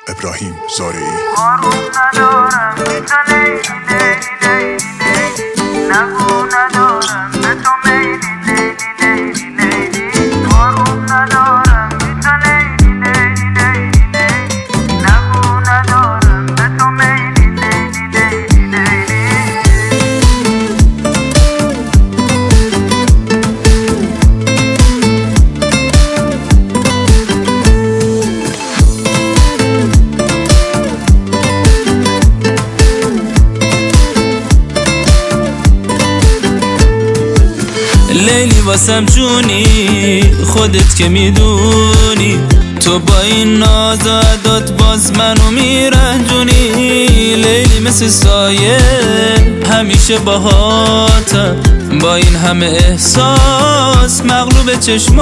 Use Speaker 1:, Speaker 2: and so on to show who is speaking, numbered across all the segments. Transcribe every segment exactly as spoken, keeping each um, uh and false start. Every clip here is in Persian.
Speaker 1: ابراهیم زارعی.
Speaker 2: آروم ندارم بی تو لیلی لیلی لیلی، نگو ندارم به تو میلی لیلی لیلی لیلی. آروم ندارم بی تو لیلی لیلی لیلی، نگو ندارم به تو میلی لیلی لیلی لیلی.
Speaker 3: لیلی واسم جونی، خودت که میدونی تو با این ناز و عدات باز منو میرنجونی. لیلی مثل سایه همیشه باهاتم، با این همه احساس مغلوب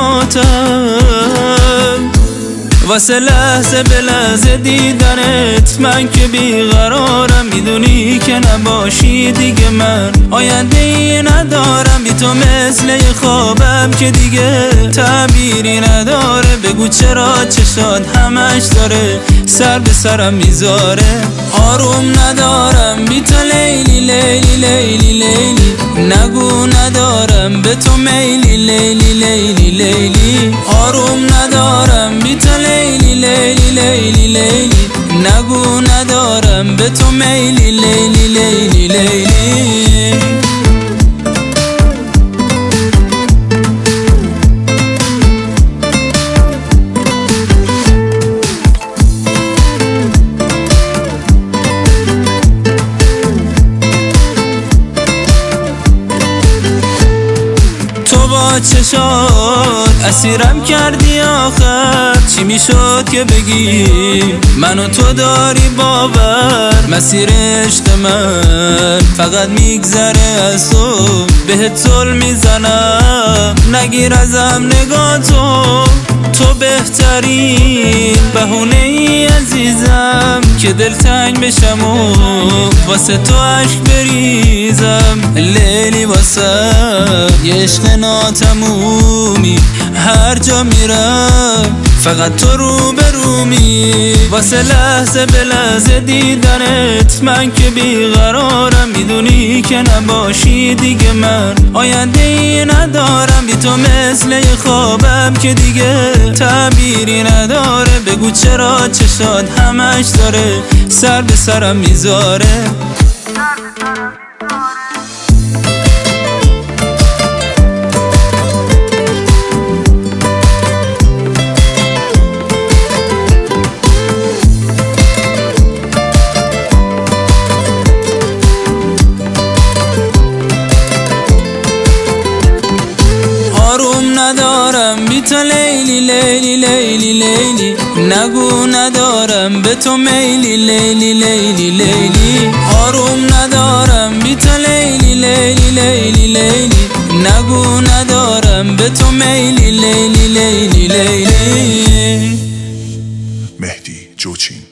Speaker 3: چشماتم. واسه لحظه به لحظه دیدنت من که بیقرارم، میدونی که نباشی دیگه من آینده ای ندارم. بی تو مثل خوابم که دیگه تعبیری نداره، بگو چرا چشات همش داره سر به سرم میذاره. آروم ندارم بی تو لیلی لیلی لیلی لیلی، نگو ندارم به تو میلی لیلی لیلی لیلی. آروم ندارم بی تو لیلی لیلی لیلی لیلی، نگو ندارم به تو میلی لیلی لیلی لیلی. تو با چشات اسیرم کردی، آخر چی میشد که بگی منو تو داری باور. مسیر عشق من فقط میگذره از تو، بهت ظلم میزنم نگیر ازم نگاه تو. تو بهترین بهونه ای عزیزم که دلتنگ بشم و واسه تو عشق بریزم. لیلی واسه یه عشق ناتمومی، هر جا میرم فقط تو رو برومی. واسه لحظه به لحظه دیدنت من که بیقرارم، میدونی که نباشی دیگه من آینده ای ندارم. بی تو مثل خوابم که دیگه تعبیری نداره، بگو چرا چشات همش داره سر به سرم میذاره. آروم ندارم بی تو لیلی لیلی لیلی لیلی، نگو ندارم به تو میلی لیلی لیلی لیلی. آروم ندارم بی تو لیلی لیلی لیلی لیلی، نگو ندارم به تو میلی لیلی لیلی لیلی.
Speaker 1: مهدی جوچین.